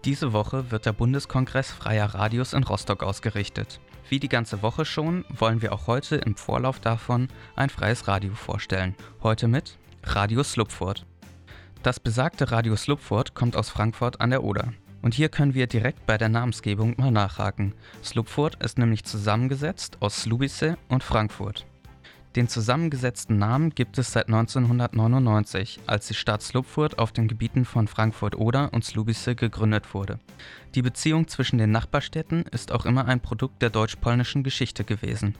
Diese Woche wird der Bundeskongress Freier Radios in Rostock ausgerichtet. Wie die ganze Woche schon, wollen wir auch heute im Vorlauf davon ein freies Radio vorstellen. Heute mit Radio Slupfurt. Das besagte Radio Slupfurt kommt aus Frankfurt an der Oder. Und hier können wir direkt bei der Namensgebung mal nachhaken. Slupfurt ist nämlich zusammengesetzt aus Slubice und Frankfurt. Den zusammengesetzten Namen gibt es seit 1999, als die Stadt Slupfurt auf den Gebieten von Frankfurt-Oder und Slubice gegründet wurde. Die Beziehung zwischen den Nachbarstädten ist auch immer ein Produkt der deutsch-polnischen Geschichte gewesen.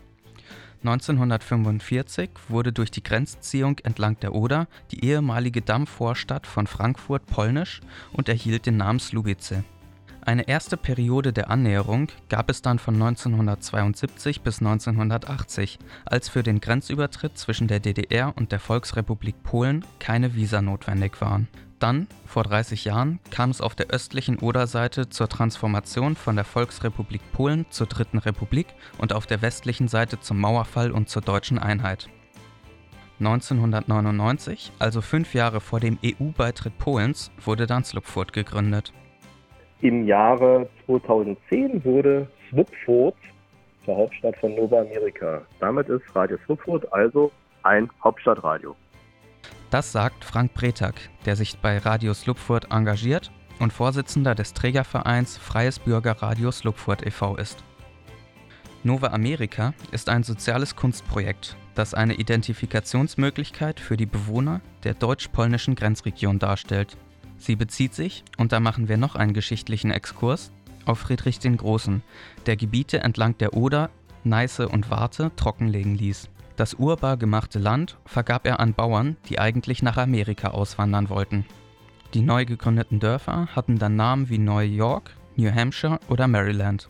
1945 wurde durch die Grenzziehung entlang der Oder die ehemalige Dammvorstadt von Frankfurt polnisch und erhielt den Namen Slubice. Eine erste Periode der Annäherung gab es dann von 1972 bis 1980, als für den Grenzübertritt zwischen der DDR und der Volksrepublik Polen keine Visa notwendig waren. Dann, vor 30 Jahren, kam es auf der östlichen Oderseite zur Transformation von der Volksrepublik Polen zur Dritten Republik und auf der westlichen Seite zum Mauerfall und zur deutschen Einheit. 1999, also 5 Jahre vor dem EU-Beitritt Polens, wurde dann Slupfurt gegründet. Im Jahre 2010 wurde Slupfurt zur Hauptstadt von Nova America. Damit ist Radio Slupfurt also ein Hauptstadtradio. Das sagt Frank Brethak, der sich bei Radio Slupfurt engagiert und Vorsitzender des Trägervereins Freies Bürgerradio Slupfurt e.V. ist. Nova America ist ein soziales Kunstprojekt, das eine Identifikationsmöglichkeit für die Bewohner der deutsch-polnischen Grenzregion darstellt. Sie bezieht sich, und da machen wir noch einen geschichtlichen Exkurs, auf Friedrich den Großen, der Gebiete entlang der Oder, Neiße und Warthe trockenlegen ließ. Das urbar gemachte Land vergab er an Bauern, die eigentlich nach Amerika auswandern wollten. Die neu gegründeten Dörfer hatten dann Namen wie New York, New Hampshire oder Maryland.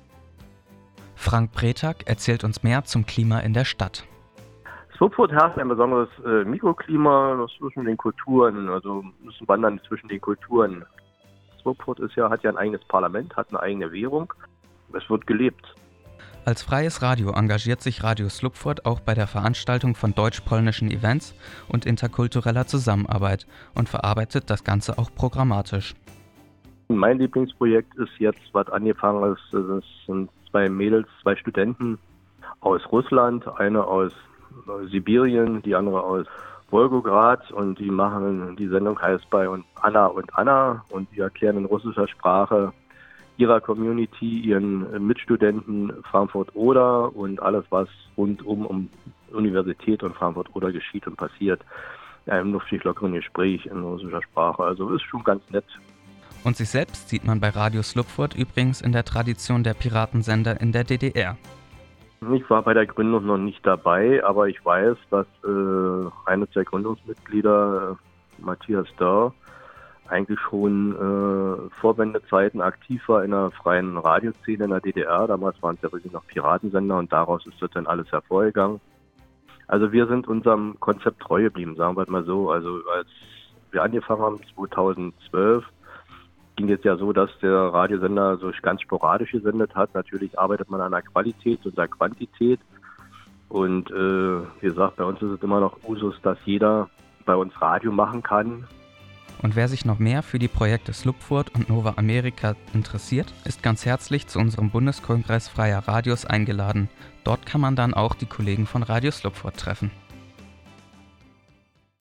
Frank Brethak erzählt uns mehr zum Klima in der Stadt. Slupfurt herrscht ein besonderes Mikroklima zwischen den Kulturen, also es wandern zwischen den Kulturen. Slupfurt hat ja ein eigenes Parlament, hat eine eigene Währung, es wird gelebt. Als freies Radio engagiert sich Radio Slupfurt auch bei der Veranstaltung von deutsch-polnischen Events und interkultureller Zusammenarbeit und verarbeitet das Ganze auch programmatisch. Mein Lieblingsprojekt ist jetzt, was angefangen ist, das sind 2 Mädels, 2 Studenten aus Russland, eine aus Sibirien, die andere aus Wolgograd, und die Sendung heißt bei uns Anna und die erklären in russischer Sprache ihrer Community, ihren Mitstudenten Frankfurt-Oder und alles, was rund um Universität und Frankfurt-Oder geschieht und passiert, in einem luftig lockeren Gespräch in russischer Sprache. Also ist schon ganz nett. Und sich selbst sieht man bei Radio Slupfurt übrigens in der Tradition der Piratensender in der DDR. Ich war bei der Gründung noch nicht dabei, aber ich weiß, dass eines der Gründungsmitglieder, Matthias Dörr, eigentlich schon vor Wendezeiten aktiv war in der freien Radioszene in der DDR. Damals waren es ja wirklich noch Piratensender und daraus ist das dann alles hervorgegangen. Also wir sind unserem Konzept treu geblieben, sagen wir mal so. Also als wir angefangen haben 2012, ging es ja so, dass der Radiosender so ganz sporadisch gesendet hat. Natürlich arbeitet man an der Qualität und der Quantität. Und wie gesagt, bei uns ist es immer noch Usus, dass jeder bei uns Radio machen kann. Und wer sich noch mehr für die Projekte Slupfurt und Nova America interessiert, ist ganz herzlich zu unserem Bundeskongress Freier Radios eingeladen. Dort kann man dann auch die Kollegen von Radio Slupfurt treffen.